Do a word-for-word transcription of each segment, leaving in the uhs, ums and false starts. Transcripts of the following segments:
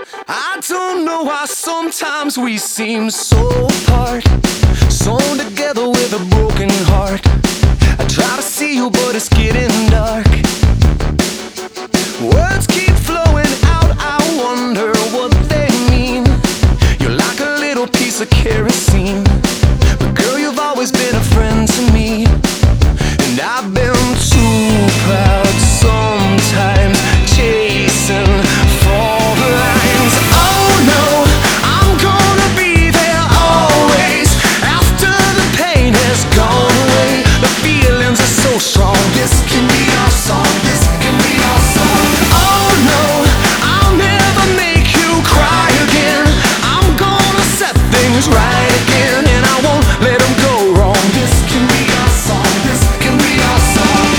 I don't know why sometimes we seem so apart, sewn together with a broken heart. I try to see you, but it's getting dark. Words keep flowing out, I wonder what they mean. You're like a little piece of kerosene, but girl, you've always been a friend to me. And I've been too proud sometimes, chasing for the lines. Oh no, I'm gonna be there always, after the pain has gone away. The feelings are so strong, this can be our song, this can be our song. Oh no, I'll never make you cry again. I'm gonna set things right again, and I won't let them go wrong. This can be our song, this can be our song.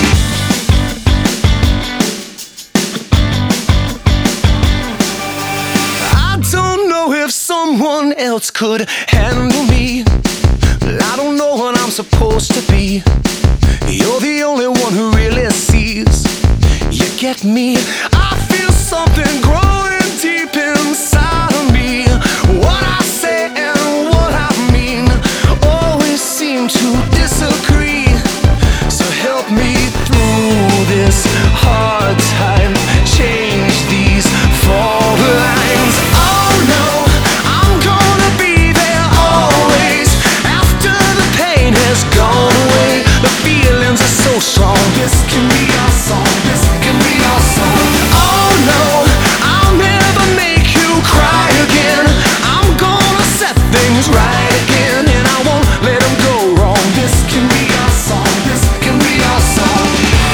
I don't know if someone else could handle me, but I don't know what I'm supposed to be. You're the only one who really sees. You get me? I feel something growing deep inside of me. What I say and what I mean always seem to disagree. So help me through this hard time, change these fault lines. Oh no, I'm gonna be there always, after the pain has gone away. The feelings are so strong, this can be our song, this can be our song. Oh no, I'll never make you cry again. I'm gonna set things right again, and I won't let them go wrong. This can be our song, this can be our song.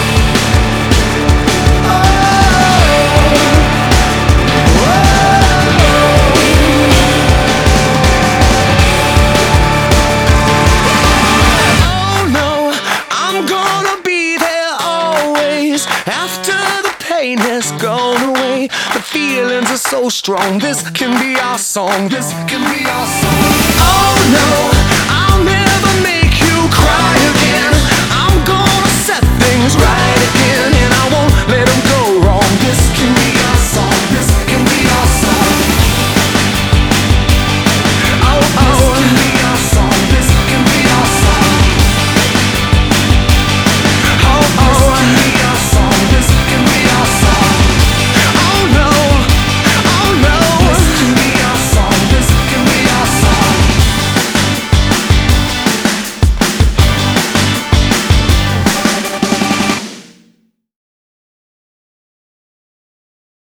Oh no, I'm gonna be there always, after the pain has gone away. The feelings are so strong, this can be our song, this can be our song. Oh no, I'll never make you cry again. I'm gonna set things right again.